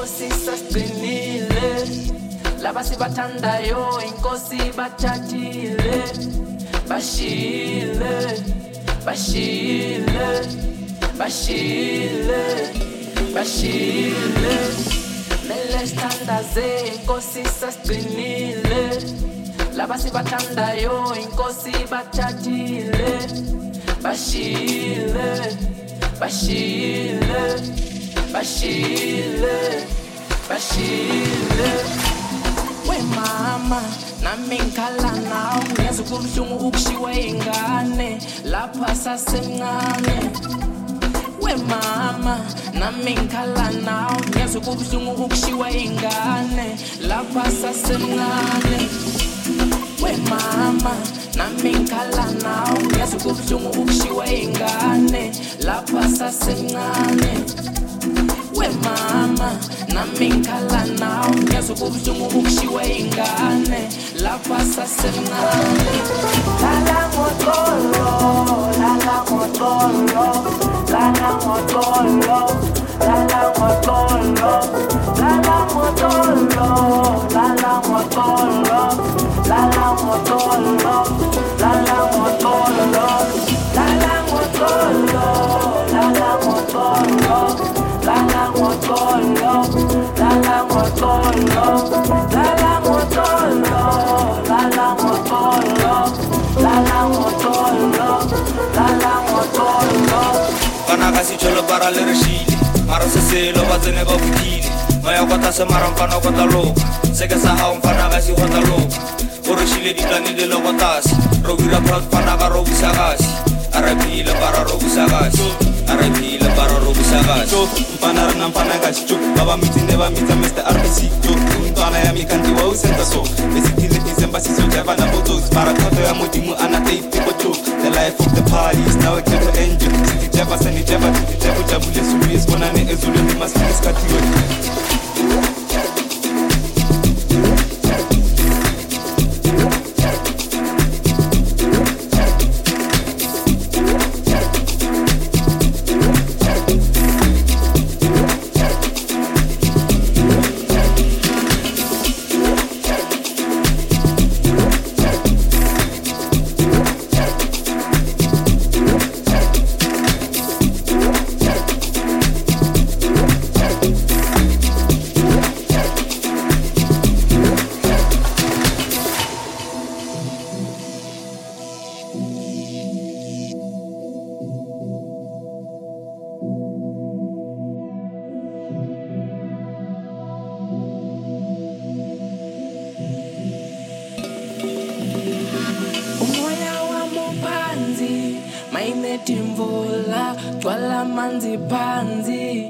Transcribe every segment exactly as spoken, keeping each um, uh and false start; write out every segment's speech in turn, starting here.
inkosi sasinile laba sibathandayo inkosi bathathile bashile bashile bashile bashile mele standaze inkosi sasinile laba sibathandayo inkosi bathathile bashile bashile bashile bashile we mama nami ngikhala nawe ngezwe kubuhlungu ukushiwa ingane lapha sasemncane we mama nami ngikhala nawe ngezwe kubuhlungu ukushiwa ingane lapha sasemncane we mama nami ngikhala nawe ngezwe kubuhlungu ukushiwa ingane lapha sasemncane we mama nami ngikhala nawe ngezwe kubuhlungu ukushiwa ingane lapha sasemncane lala ngotolo lala ngotolo lala ngotolo lala ngotolo lala ngotolo lala ngotolo lala ngotolo lala ngotolo lala ngotolo lala ngotolo lala ngotolo lala ngotolo lala ngotolo lala ngotolo lala ngotolo lala ngotolo kana kasi cholo para le reshile mara se se lo va tsene ba fitile maya kwata se mara mfana kwata lo se ke sa ha mfana kasi kwata lo o reshile ditlane le lo kwatasi ro bira proud fana ka ro busagasi arabile para ro busagasi arabile para ro busagasi mfana rena mfana ka chicho baba mitine ba mitsa Mister R P C yo mntwana ya mikanti wa usenta so besikile izemba siso java na photos para toto ya modimo ana tape photo the life of the party is now a ghetto angel city java sani java city java jabule sulu isibona ne ezulu ni maskini skatiwe timvula twala manzi panzi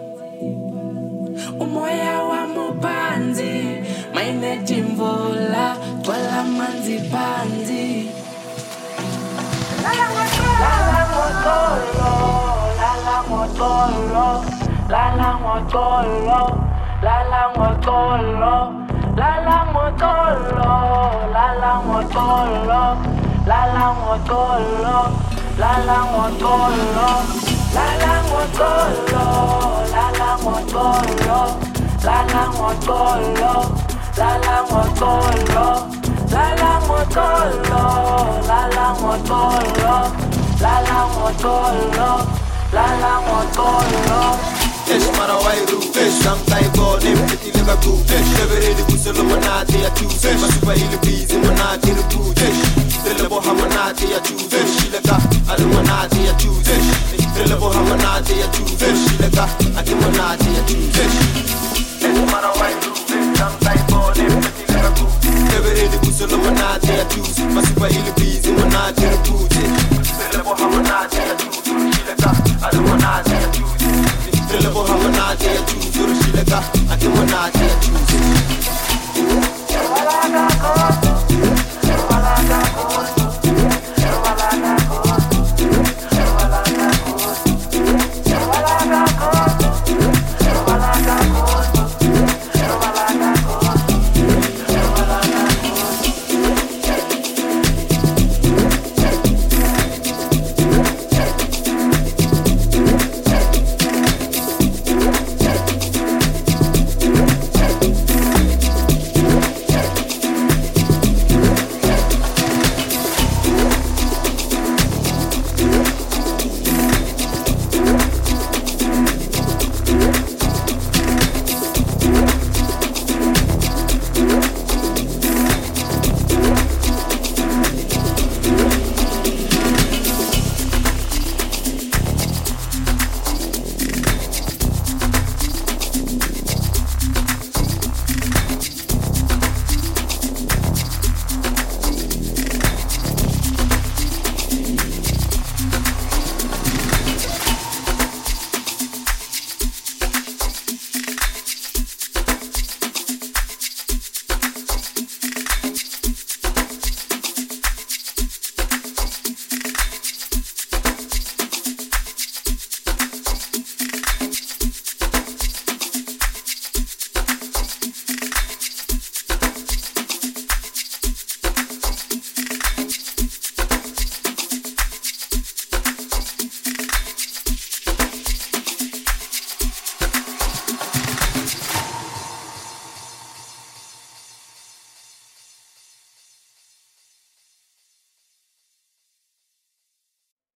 umoya wa mupanzi maine timvula twala manzi panzi lala ngotolo lala ngotolo lala ngotolo lala ngotolo lala ngotolo lala ngotolo lala ngotolo lala ngotolo lala ngotolo lala ngotolo lala ngotolo lala ngotolo lala ngotolo lala ngotolo lala ngotolo lala ngotolo Esh marawairu, esh samtai bone, peti lega tu, esh everedi kuselo manate ya tu, esh masupa ili bizi manate ya tu, esh Trele boha manate ya tu, esh lega adu manate ya tu, esh Trele boha manate ya tu, esh lega adu manate ya tu, esh Esh marawairu, esh samtai bone, peti lega tu, everedi kuselo manate ya tu, masupa ili bizi manate ya tu, esh Trele boha manate ya tu, esh lega adu manate ya tu, Trele boha manate ya tu, esh lega adu manate ya tu